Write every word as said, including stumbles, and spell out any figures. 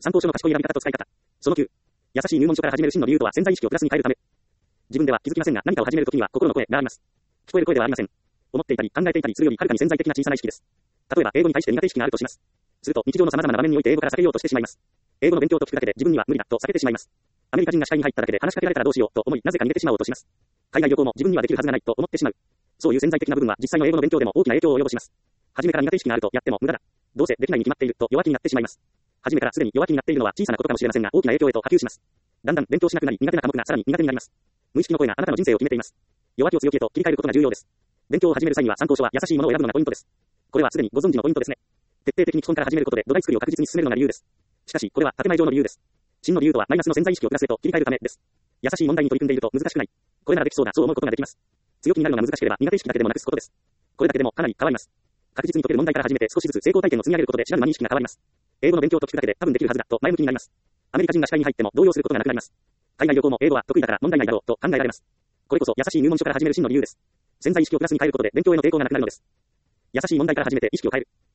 参考書の賢い選び方と使い方。そのきゅう。優しい入門書から始める真の理由とは潜在意識をプラスに変えるため。自分では気づきませんが、何かを始めるときには心の声があります。聞こえる声ではありません。思っていたり考えていたりするよりはるかに潜在的な小さな意識です。例えば英語に対して苦手意識があるとします。すると日常の様々な場面において英語から避けようとしてしまいます。英語の勉強と聞くだけで自分には無理だと避けてしまいます。アメリカ人が視界に入っただけで話しかけられたらどうしようと思い、なぜか逃げてしまおうとします。海外旅行も自分にはできるはずがないと思ってしまう。そういう潜在的な部分は実際の英語の勉強でも大きな影響を及ぼします。初めから苦手意識があるとやっても無駄だ。どうせできないに決まっていると弱気になってしまいます。初めからすでに弱気になっているのは小さなことかもしれませんが、大きな影響へと波及します。だんだん勉強しなくなり苦手な科目がさらに苦手になります。無意識の声があなたの人生を決めています。弱気を強気へと切り替えることが重要です。勉強を始める際には参考書は優しいものを選ぶのがポイントです。これはすでにご存知のポイントですね。徹底的に基本から始めることで土台作りを確実に進めるのが理由です。しかし、これは建前上の理由です。真の理由とはマイナスの潜在意識をプラスへと切り替えるためです。優しい問題に取り組んでいると難しくない。これならできそうだ、そう思うことができます。強気になるのが難しければ苦手意識だけでもなくすことです。これだけでもかなり変わります。確実に解ける問題から始めて少しずつ成功体験を積み上げることで知らぬ間に意識が変わります。英語の勉強と聞くだけで多分できるはずだと前向きになります。アメリカ人が視界に入っても動揺することがなくなります。海外旅行も英語は得意だから問題ないだろうと考えられます。これこそ優しい入門書から始める真の理由です。潜在意識をプラスに変えることで勉強への抵抗がなくなるのです。優しい問題から始めて意識を変える。